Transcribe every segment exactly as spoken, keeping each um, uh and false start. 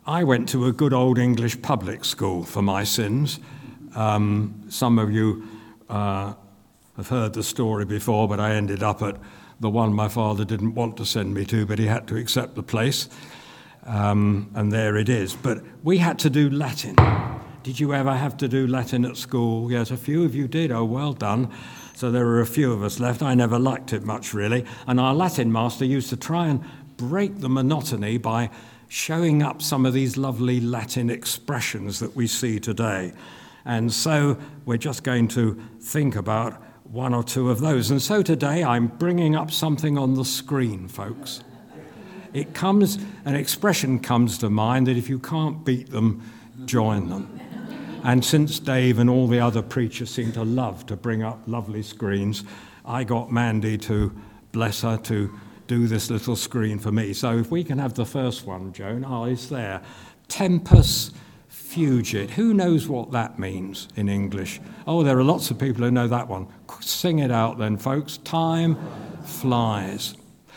I went to a good old English public school for my sins. Um, some of you uh, have heard the story before, but I ended up at the one my father didn't want to send me to, but he had to accept the place. Um, and there it is. But we had to do Latin. Did you ever have to do Latin at school? Yes, a few of you did. Oh, well done. So there were a few of us left. I never liked it much, really. And our Latin master used to try and break the monotony by showing up some of these lovely Latin expressions that we see today. And so we're just going to think about one or two of those. And so today I'm bringing up something on the screen, folks. It comes, an expression comes to mind that if you can't beat them, join them. And since Dave and all the other preachers seem to love to bring up lovely screens, I got Mandy to, bless her, to do this little screen for me. So if we can have the first one, Joan. Oh, it's there. Tempus fugit. Who knows what that means in English? Oh, there are lots of people who know that one. Sing it out then, folks. Time flies.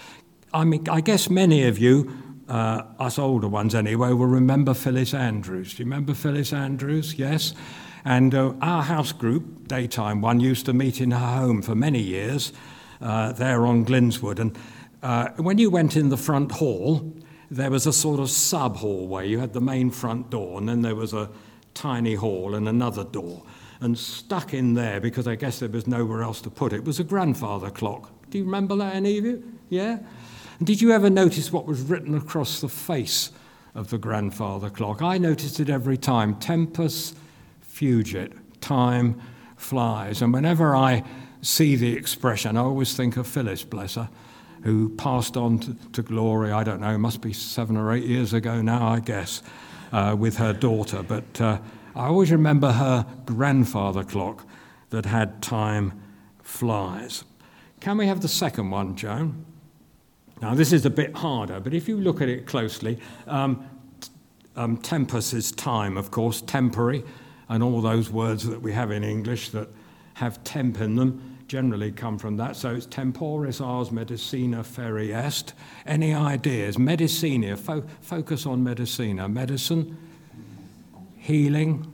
I mean, I guess many of you, uh, us older ones anyway, will remember Phyllis Andrews. Do you remember Phyllis Andrews? Yes. And uh, our house group, daytime one, used to meet in her home for many years, uh, there on Glinswood. And uh, when you went in the front hall, there was a sort of sub-hallway. You had the main front door, and then there was a tiny hall and another door. And stuck in there, because I guess there was nowhere else to put it, was a grandfather clock. Do you remember that, any of you? Yeah? And did you ever notice what was written across the face of the grandfather clock? I noticed it every time. Tempus fugit. Time flies. And whenever I see the expression, I always think of Phyllis, bless her, who passed on to, to glory, I don't know, must be seven or eight years ago now, I guess, uh, with her daughter. But uh, I always remember her grandfather clock that had time flies. Can we have the second one, Joan? Now, this is a bit harder, but if you look at it closely, um, um, tempus is time, of course, temporary, and all those words that we have in English that have temp in them generally come from that. So it's temporis ars medicina feri est. Any ideas? Medicina, fo- focus on medicina. Medicine, healing.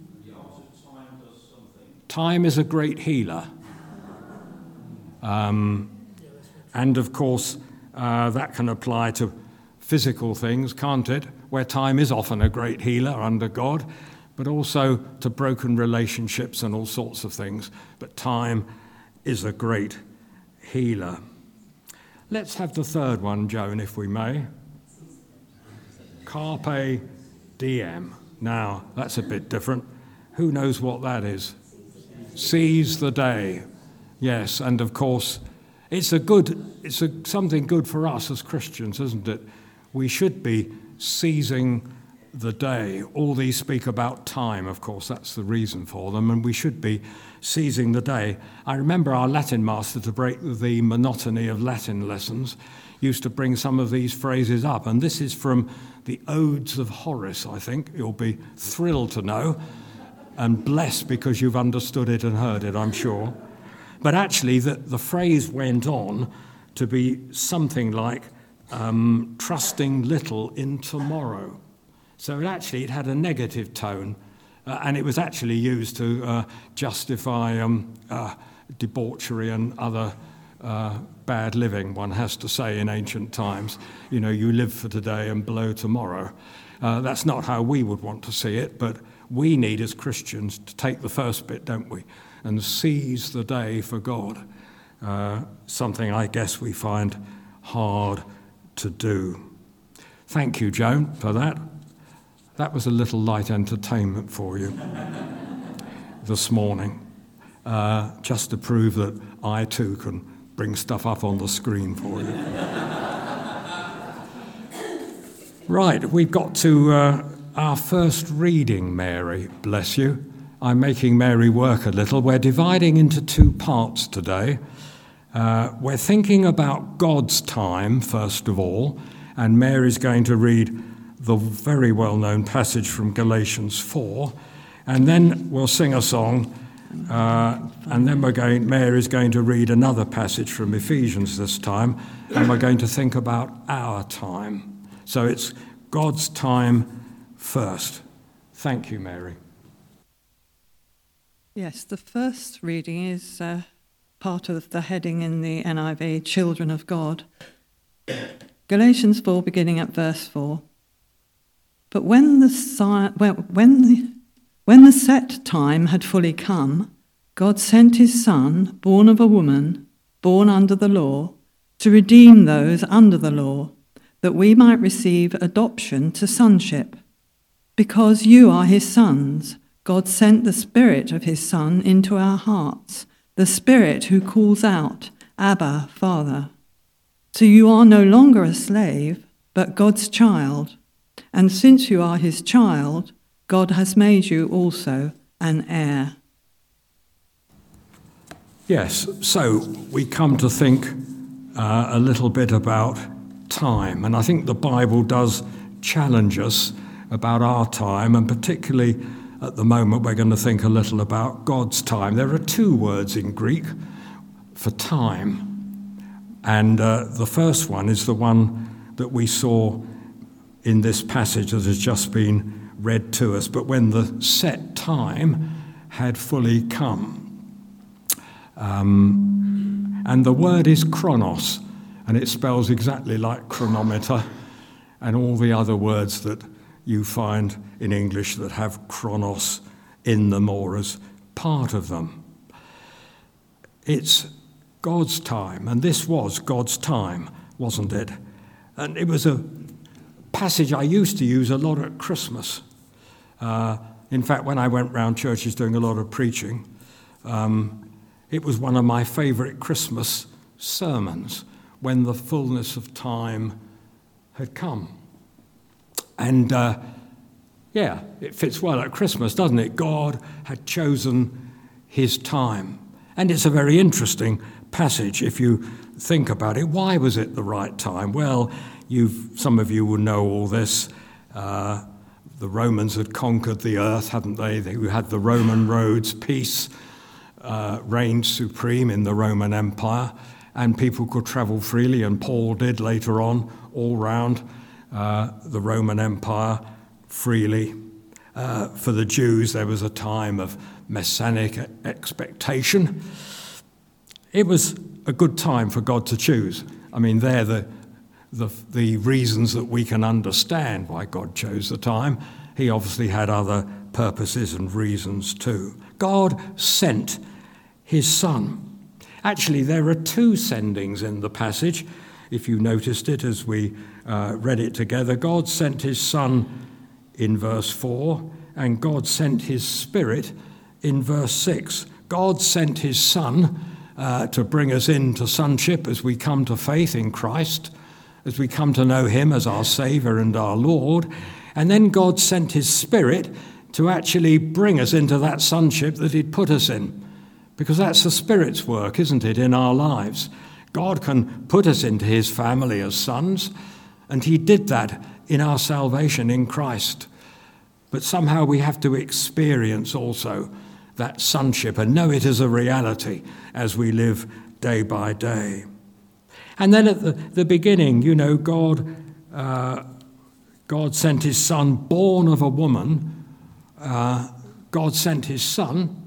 Time is a great healer. Um, and of course, uh, that can apply to physical things, can't it? Where time is often a great healer under God, but also to broken relationships and all sorts of things. But time is a great healer. Let's have the third one, Joan, if we may. Carpe diem. Now, that's a bit different. Who knows what that is? Seize the day. Yes, and of course, it's a good, it's a, something good for us as Christians, isn't it? We should be seizing the day. All these speak about time, of course, that's the reason for them, and we should be seizing the day. I remember our Latin master, to break the monotony of Latin lessons, used to bring some of these phrases up, and this is from the Odes of Horace, I think. You'll be thrilled to know, and blessed because you've understood it and heard it, I'm sure. But actually, the, the phrase went on to be something like, um, trusting little in tomorrow. So it actually, it had a negative tone, uh, and it was actually used to uh, justify um, uh, debauchery and other uh, bad living, one has to say, in ancient times. You know, you live for today and blow tomorrow. Uh, that's not how we would want to see it, but we need as Christians to take the first bit, don't we, and seize the day for God, uh, something I guess we find hard to do. Thank you, Joan, for that. That was a little light entertainment for you this morning, uh, just to prove that I too can bring stuff up on the screen for you. Right, we've got to uh, our first reading, Mary, bless you. I'm making Mary work a little. We're dividing into two parts today. Uh, we're thinking about God's time, first of all, and Mary's going to read the very well-known passage from Galatians four, and then we'll sing a song, uh, and then we're going, Mary's going to read another passage from Ephesians this time, and we're going to think about our time. So it's God's time first. Thank you, Mary. Yes, the first reading is uh, part of the heading in the N I V, Children of God. Galatians four, beginning at verse four. But when the, si- when, the, when the set time had fully come, God sent his Son, born of a woman, born under the law, to redeem those under the law, that we might receive adoption to sonship. Because you are his sons, God sent the Spirit of his Son into our hearts, the Spirit who calls out, Abba, Father. So you are no longer a slave, but God's child. And since you are his child, God has made you also an heir. Yes, so we come to think uh, a little bit about time. And I think the Bible does challenge us about our time, and particularly at the moment we're going to think a little about God's time. There are two words in Greek for time. And uh, the first one is the one that we saw in this passage that has just been read to us. But when the set time had fully come. Um, and the word is chronos, and it spells exactly like chronometer and all the other words that you find in English that have chronos in them or as part of them. It's God's time, and this was God's time, wasn't it? And it was a passage I used to use a lot at Christmas. Uh, in fact, when I went round churches doing a lot of preaching, um, it was one of my favourite Christmas sermons, when the fullness of time had come. And uh, yeah, it fits well at Christmas, doesn't it? God had chosen his time. And it's a very interesting passage if you think about it. Why was it the right time? Well, you've, some of you will know all this. Uh, the Romans had conquered the earth, hadn't they? They had the Roman roads, peace uh, reigned supreme in the Roman Empire, and people could travel freely, and Paul did later on, all round uh, the Roman Empire freely. Uh, for the Jews, there was a time of messianic expectation. It was a good time for God to choose. I mean, they're the, the, the reasons that we can understand why God chose the time. He obviously had other purposes and reasons too. God sent his Son. Actually, there are two sendings in the passage, if you noticed it as we uh, read it together. God sent his Son in verse four, and God sent his Spirit in verse six. God sent his Son uh, to bring us into sonship as we come to faith in Christ, as we come to know him as our Saviour and our Lord. And then God sent his Spirit to actually bring us into that sonship that he'd put us in. Because that's the Spirit's work, isn't it, in our lives? God can put us into his family as sons, and he did that in our salvation in Christ. But somehow we have to experience also that sonship and know it as a reality as we live day by day. And then at the, the beginning, you know, God, uh, God sent his Son, born of a woman. Uh, God sent his Son,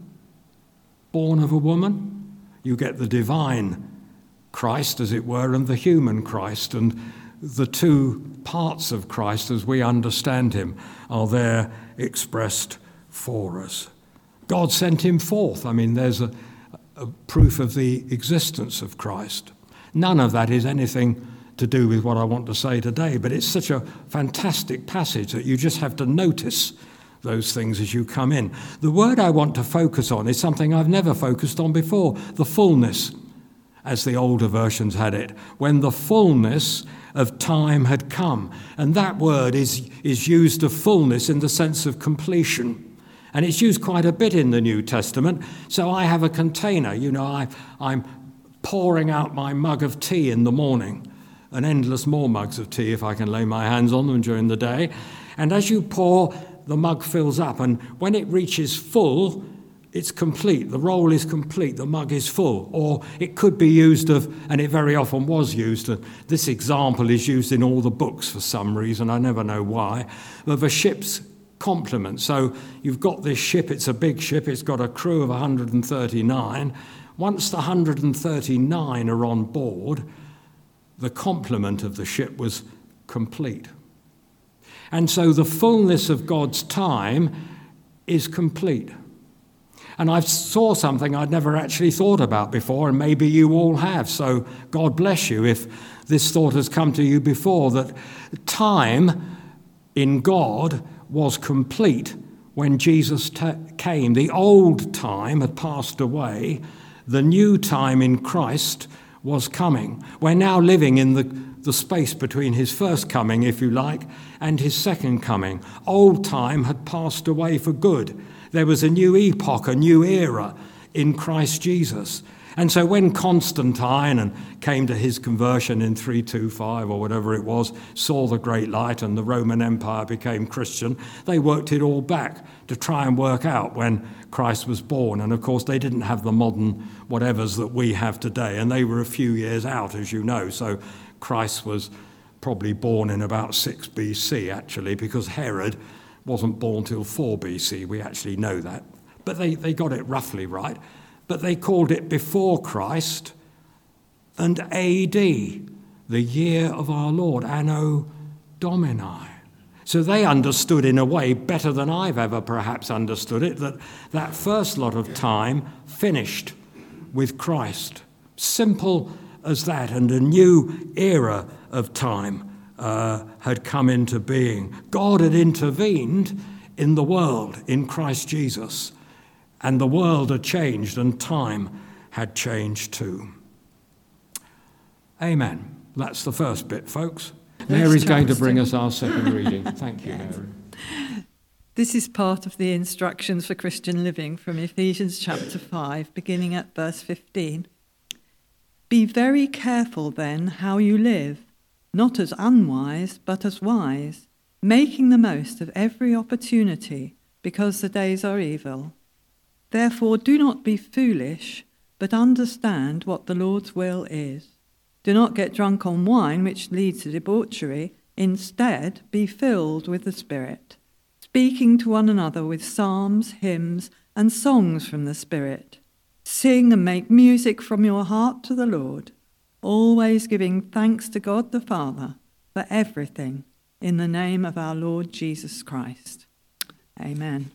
born of a woman. You get the divine Christ, as it were, and the human Christ, and the two parts of Christ as we understand him are there expressed for us. God sent him forth. I mean, there's a, a proof of the existence of Christ. None of that is anything to do with what I want to say today, but it's such a fantastic passage that you just have to notice those things as you come in. The word I want to focus on is something I've never focused on before, the fullness, as the older versions had it, when the fullness of time had come. And that word is, is used of fullness in the sense of completion. And it's used quite a bit in the New Testament. So I have a container, you know, I, I'm pouring out my mug of tea in the morning, and endless more mugs of tea if I can lay my hands on them during the day. And as you pour, the mug fills up, and when it reaches full, it's complete. The roll is complete. The mug is full. Or it could be used of, and it very often was used, and this example is used in all the books for some reason, I never know why, of a ship's complement. So you've got this ship, it's a big ship, it's got a crew of one hundred thirty-nine. Once the one hundred thirty-nine are on board, the complement of the ship was complete. And so the fullness of God's time is complete. And I saw something I'd never actually thought about before, and maybe you all have, so God bless you if this thought has come to you before, that time in God was complete when Jesus t- came. The old time had passed away. The new time in Christ was coming. We're now living in the, the space between his first coming, if you like, and his second coming. Old time had passed away for good. There was a new epoch, a new era in Christ Jesus. And so when Constantine and came to his conversion in three twenty-five or whatever it was, saw the great light and the Roman Empire became Christian, they worked it all back to try and work out when Christ was born. And of course they didn't have the modern whatevers that we have today, and they were a few years out, as you know. So Christ was probably born in about six B C actually, because Herod wasn't born till four B C. We actually know that. But they, they got it roughly right. But they called it before Christ and A D, the year of our Lord, Anno Domini. So they understood in a way better than I've ever perhaps understood it, that that first lot of time finished with Christ. Simple as that, and a new era of time uh, had come into being. God had intervened in the world in Christ Jesus. And the world had changed and time had changed too. Amen. That's the first bit, folks. Mary's going to bring us our second reading. Thank you, Mary. This is part of the instructions for Christian living from Ephesians chapter five, beginning at verse fifteen. Be very careful then how you live, not as unwise, but as wise, making the most of every opportunity, because the days are evil. Therefore, do not be foolish, but understand what the Lord's will is. Do not get drunk on wine, which leads to debauchery. Instead, be filled with the Spirit, speaking to one another with psalms, hymns, and songs from the Spirit. Sing and make music from your heart to the Lord, always giving thanks to God the Father for everything, in the name of our Lord Jesus Christ. Amen.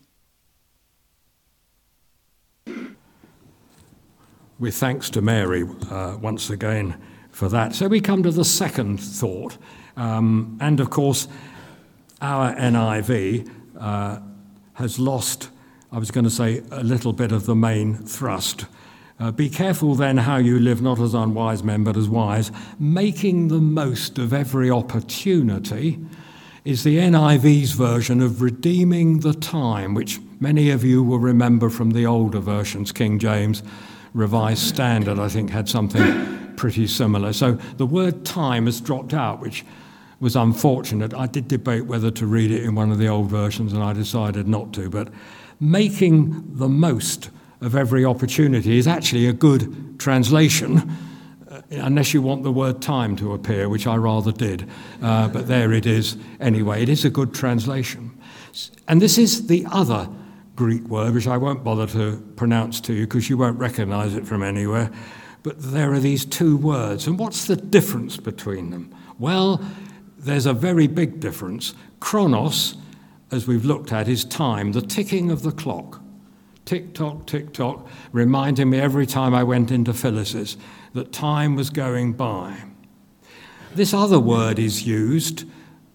With thanks to Mary uh, once again for that. So we come to the second thought. Um, and of course, our N I V uh, has lost, I was going to say, a little bit of the main thrust. Uh, be careful then how you live, not as unwise men, but as wise. Making the most of every opportunity is the N I V's version of redeeming the time, which many of you will remember from the older versions. King James Revised Standard, I think, had something pretty similar. So the word time has dropped out, which was unfortunate. I did debate whether to read it in one of the old versions, and I decided not to. But making the most of every opportunity is actually a good translation, uh, unless you want the word time to appear, which I rather did. Uh, but there it is anyway. It is a good translation. And this is the other Greek word, which I won't bother to pronounce to you because you won't recognize it from anywhere. But there are these two words. And what's the difference between them? Well, there's a very big difference. Chronos, as we've looked at, is time, the ticking of the clock. Tick-tock, tick-tock, reminding me every time I went into Phyllis's that time was going by. This other word is used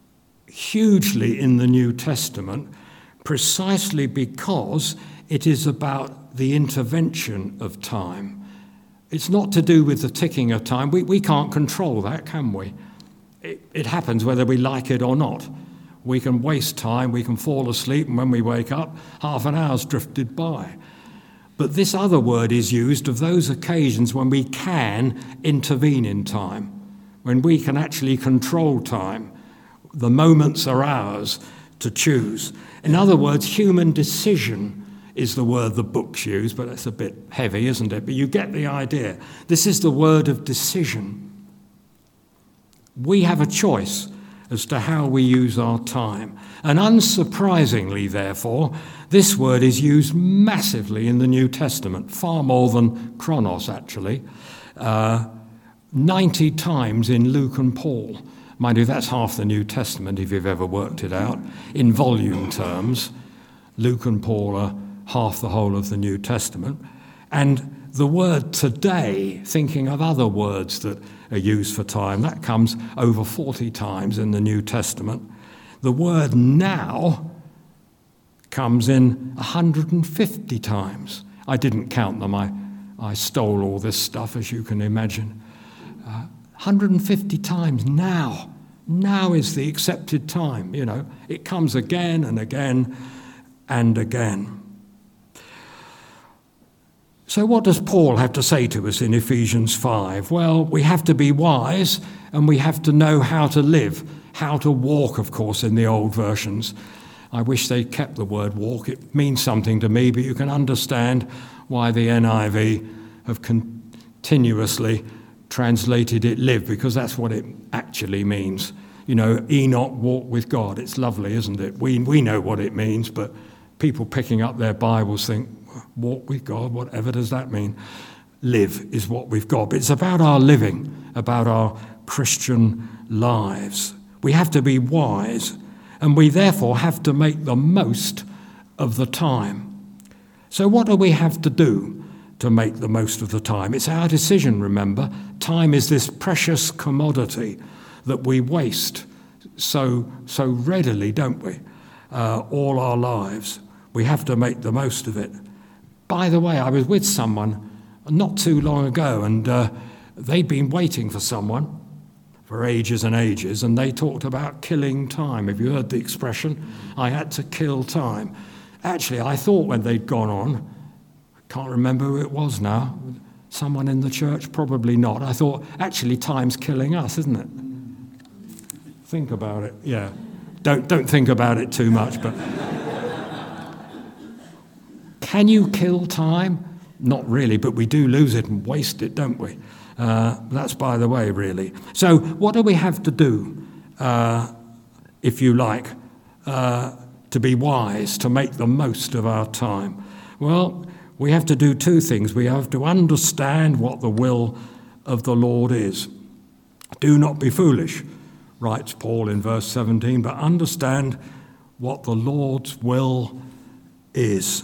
hugely in the New Testament precisely because it is about the intervention of time. It's not to do with the ticking of time. We, we can't control that, can we? It, it happens whether we like it or not. We can waste time, we can fall asleep, and when we wake up, half an hour's drifted by. But this other word is used of those occasions when we can intervene in time, when we can actually control time. The moments are ours to choose. In other words, human decision is the word the books use, but it's a bit heavy, isn't it? But you get the idea. This is the word of decision. We have a choice as to how we use our time. And unsurprisingly, therefore, this word is used massively in the New Testament, far more than chronos, actually. Uh, ninety times in Luke and Paul. Mind you, that's half the New Testament, if you've ever worked it out. In volume terms, Luke and Paul are half the whole of the New Testament. And the word today, thinking of other words that are used for time, that comes over forty times in the New Testament. The word now comes in one hundred fifty times. I didn't count them. I, I stole all this stuff, as you can imagine. Uh, one hundred fifty times now. Now is the accepted time, you know. It comes again and again and again. So what does Paul have to say to us in Ephesians five? Well, we have to be wise and we have to know how to live, how to walk, of course, in the old versions. I wish they kept the word walk. It means something to me, but you can understand why the N I V have continuously translated it live, because that's what it actually means. You know, Enoch walked with God. It's lovely, isn't it? We, we know what it means, but people picking up their Bibles think, walk with God, whatever does that mean? Live is what we've got. But it's about our living, about our Christian lives. We have to be wise, and we therefore have to make the most of the time. So what do we have to do to make the most of the time? It's our decision, remember. Time is this precious commodity that we waste so, so readily, don't we? Uh, all our lives. We have to make the most of it. By the way, I was with someone not too long ago, and uh, they'd been waiting for someone for ages and ages, and they talked about killing time. Have you heard the expression? I had to kill time. Actually, I thought when they'd gone on, I can't remember who it was now, someone in the church, probably not. I thought, actually, time's killing us, isn't it? Think about it, yeah. Don't, don't think about it too much, but... Can you kill time? Not really, but we do lose it and waste it, don't we? Uh, that's by the way, really. So what do we have to do, uh, if you like, uh, to be wise, to make the most of our time? Well, we have to do two things. We have to understand what the will of the Lord is. Do not be foolish, writes Paul in verse seventeen, but understand what the Lord's will is.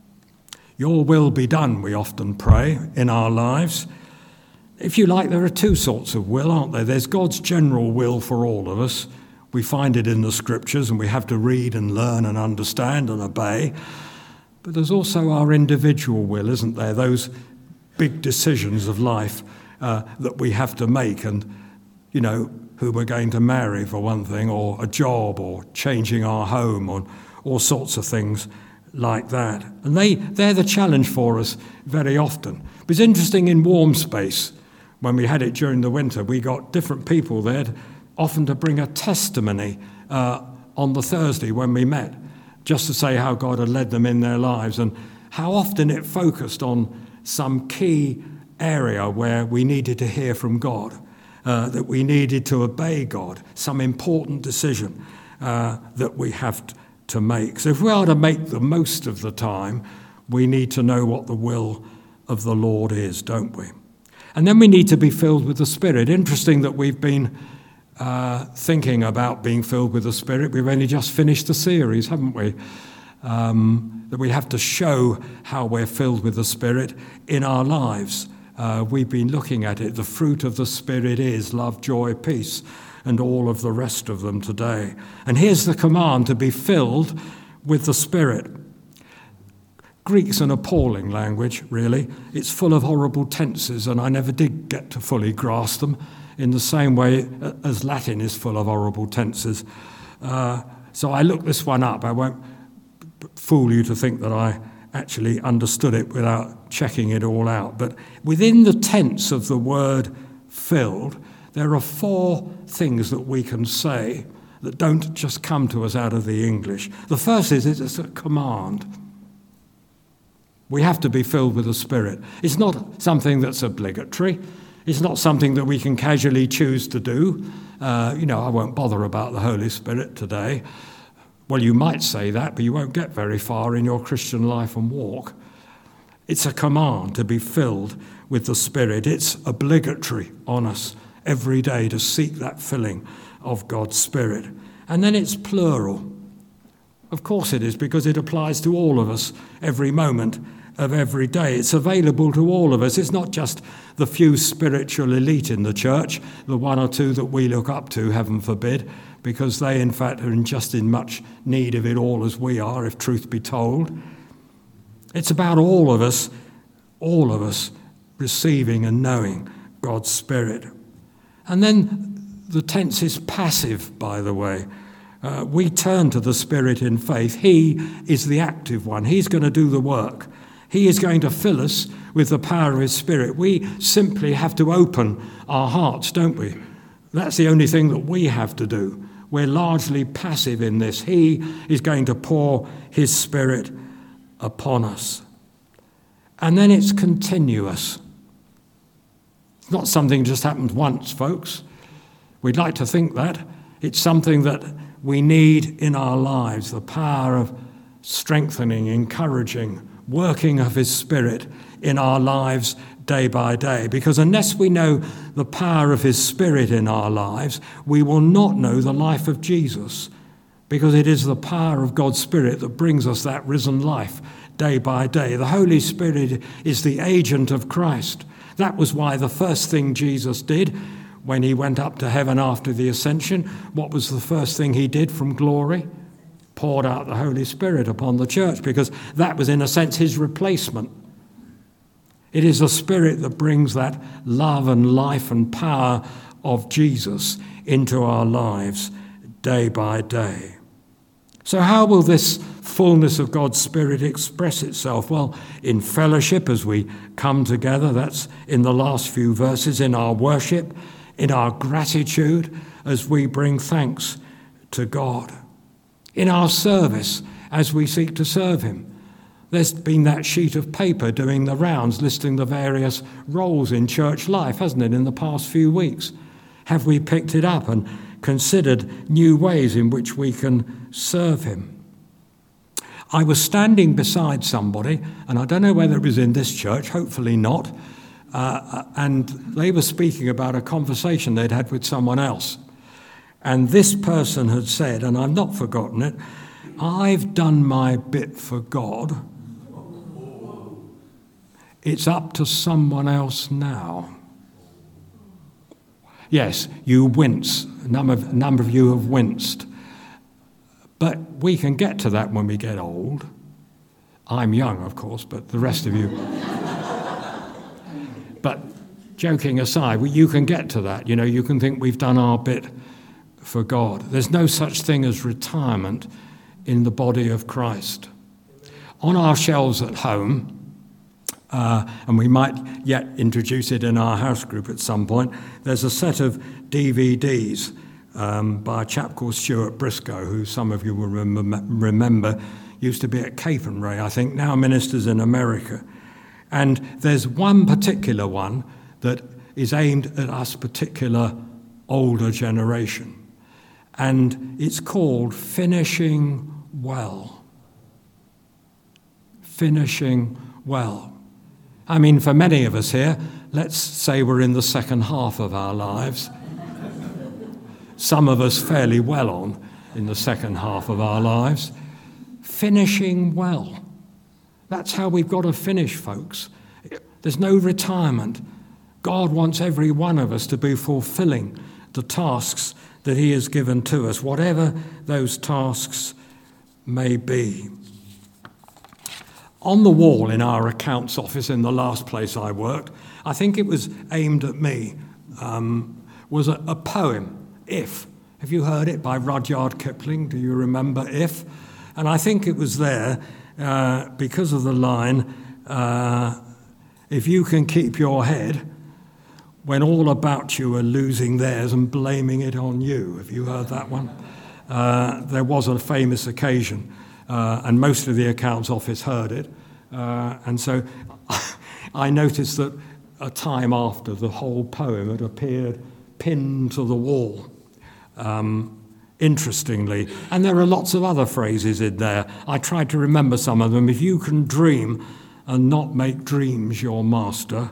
Your will be done, we often pray, in our lives. If you like, there are two sorts of will, aren't there? There's God's general will for all of us. We find it in the scriptures, and we have to read and learn and understand and obey. But there's also our individual will, isn't there? Those big decisions of life uh, that we have to make, and, you know, who we're going to marry, for one thing, or a job, or changing our home, or all sorts of things like that. And they, they're the challenge for us very often. It was interesting in Warm Space, when we had it during the winter, we got different people there, often to bring a testimony uh, on the Thursday when we met, just to say how God had led them in their lives, and how often it focused on some key area where we needed to hear from God, uh, that we needed to obey God, some important decision uh, that we have to to make. So if we are to make the most of the time, we need to know what the will of the Lord is, don't we? And then we need to be filled with the Spirit. Interesting that we've been uh, thinking about being filled with the Spirit. We've only just finished the series, haven't we? Um, that we have to show how we're filled with the Spirit in our lives. Uh, we've been looking at it. The fruit of the Spirit is love, joy, peace, and all of the rest of them today. And here's the command, to be filled with the Spirit. Greek's an appalling language, really. It's full of horrible tenses, and I never did get to fully grasp them, in the same way as Latin is full of horrible tenses. Uh, so I looked this one up. I won't fool you to think that I actually understood it without checking it all out. But within the tense of the word filled, there are four things that we can say that don't just come to us out of the English. The first is it's a command. We have to be filled with the Spirit. It's not something that's obligatory. It's not something that we can casually choose to do. Uh, you know, I won't bother about the Holy Spirit today. Well, you might say that, but you won't get very far in your Christian life and walk. It's a command to be filled with the Spirit. It's obligatory on us every day to seek that filling of God's Spirit. And then it's plural. Of course it is, because it applies to all of us every moment of every day. It's available to all of us. It's not just the few spiritual elite in the church, the one or two that we look up to, heaven forbid, because they in fact are in just in much need of it all as we are, if truth be told. It's about all of us, all of us receiving and knowing God's Spirit. And then the tense is passive, by the way. Uh, we turn to the Spirit in faith. He is the active one. He's going to do the work. He is going to fill us with the power of his Spirit. We simply have to open our hearts, don't we? That's the only thing that we have to do. We're largely passive in this. He is going to pour his Spirit upon us. And then it's continuous. It's not something that just happens once, folks. We'd like to think that. It's something that we need in our lives, the power of strengthening, encouraging, working of his Spirit in our lives day by day. Because unless we know the power of his Spirit in our lives, we will not know the life of Jesus. Because it is the power of God's Spirit that brings us that risen life day by day. The Holy Spirit is the agent of Christ. That was why the first thing Jesus did when he went up to heaven after the ascension, what was the first thing he did from glory? Poured out the Holy Spirit upon the church, because that was in a sense his replacement. It is the Spirit that brings that love and life and power of Jesus into our lives day by day. So how will this fullness of God's Spirit express itself? Well, in fellowship as we come together, that's in the last few verses, in our worship, in our gratitude as we bring thanks to God, in our service as we seek to serve him. There's been that sheet of paper doing the rounds, listing the various roles in church life, hasn't it, in the past few weeks? Have we picked it up and considered new ways in which we can serve him? I was standing beside somebody, and I don't know whether it was in this church, hopefully not, uh, and they were speaking about a conversation they'd had with someone else. And this person had said, and I've not forgotten it, "I've done my bit for God. It's up to someone else now." Yes, you wince. A number of, a number of you have winced. But we can get to that when we get old. I'm young, of course, but the rest of you... But joking aside, you can get to that. You know, you can think we've done our bit for God. There's no such thing as retirement in the body of Christ. On our shelves at home, uh, and we might yet introduce it in our house group at some point, there's a set of D V Ds um, by a chap called Stuart Briscoe, who some of you will rem- remember used to be at Capernwray, I think, now ministers in America. And there's one particular one that is aimed at us particular older generation. And it's called Finishing Well. Finishing Well. I mean, for many of us here, let's say we're in the second half of our lives. Some of us fairly well on in the second half of our lives. Finishing well. That's how we've got to finish, folks. There's no retirement. God wants every one of us to be fulfilling the tasks that he has given to us, whatever those tasks may be. On the wall in our accounts office in the last place I worked, I think it was aimed at me, um, was a, a poem, If. Have you heard it, by Rudyard Kipling? Do you remember If? And I think it was there uh, because of the line, uh, if you can keep your head when all about you are losing theirs and blaming it on you. Have you heard that one? Uh, there was a famous occasion, uh, and most of the accounts office heard it. Uh, and so I noticed that a time after, the whole poem had appeared pinned to the wall Um, interestingly, and there are lots of other phrases in there. I tried to remember some of them. If you can dream and not make dreams your master.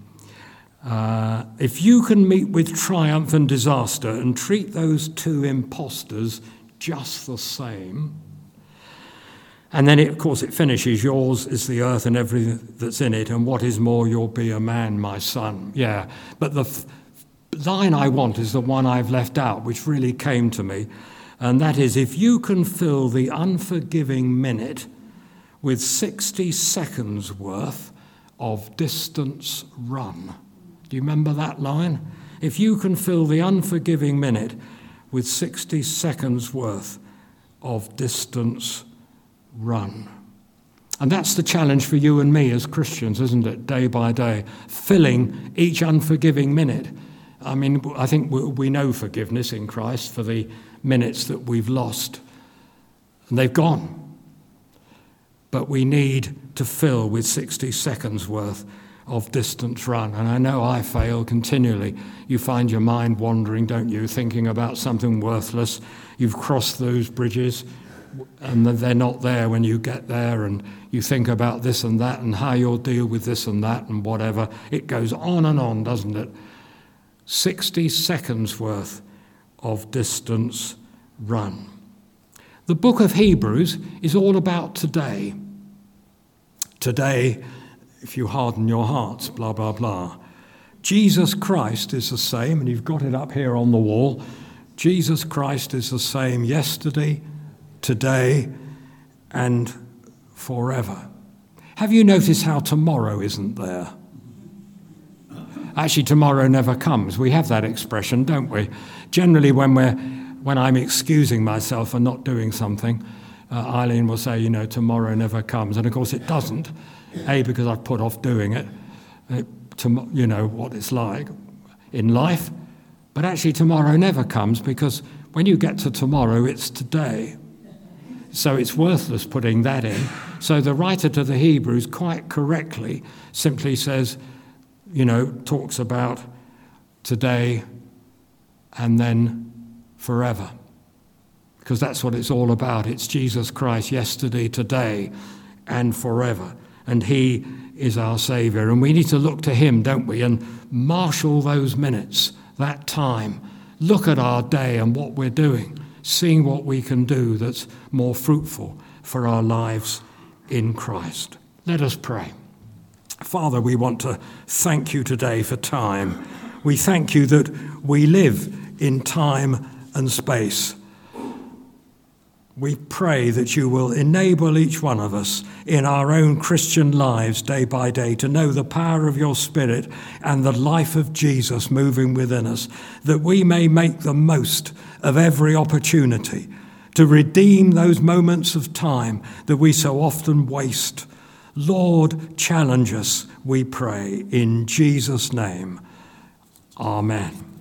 Uh, if you can meet with triumph and disaster and treat those two impostors just the same. And then, it, of course, it finishes, yours is the earth and everything that's in it, and what is more, you'll be a man, my son. Yeah, but the f- line I want is the one I've left out, which really came to me, and that is, if you can fill the unforgiving minute with sixty seconds worth of distance run. Do you remember that line? If you can fill the unforgiving minute with sixty seconds worth of distance run. And that's the challenge for you and me as Christians, isn't it? Day by day, filling each unforgiving minute. I mean, I think we know forgiveness in Christ for the minutes that we've lost. And they've gone. But we need to fill with sixty seconds worth of distance run. And I know I fail continually. You find your mind wandering, don't you, thinking about something worthless. You've crossed those bridges and they're not there when you get there, and you think about this and that and how you'll deal with this and that and whatever. It goes on and on, doesn't it? sixty seconds worth of distance run. The book of Hebrews is all about today. Today, if you harden your hearts, blah, blah, blah. Jesus Christ is the same, and you've got it up here on the wall. Jesus Christ is the same yesterday, today, and forever. Have you noticed how tomorrow isn't there? Actually, tomorrow never comes. We have that expression, don't we? Generally, when we're when I'm excusing myself for not doing something, uh, Eileen will say, you know, tomorrow never comes. And of course it doesn't. A, because I've put off doing it. it to, you know what it's like in life. But actually tomorrow never comes, because when you get to tomorrow, it's today. So it's worthless putting that in. So the writer to the Hebrews quite correctly simply says, you know, talks about today and then forever. Because that's what it's all about. It's Jesus Christ yesterday, today, and forever. And he is our Saviour. And we need to look to him, don't we? And marshal those minutes, that time. Look at our day and what we're doing. Seeing what we can do that's more fruitful for our lives in Christ. Let us pray. Father, we want to thank you today for time. We thank you that we live in time and space. We pray that you will enable each one of us in our own Christian lives day by day to know the power of your Spirit and the life of Jesus moving within us, that we may make the most of every opportunity to redeem those moments of time that we so often waste. Lord, challenge us, we pray, in Jesus' name. Amen.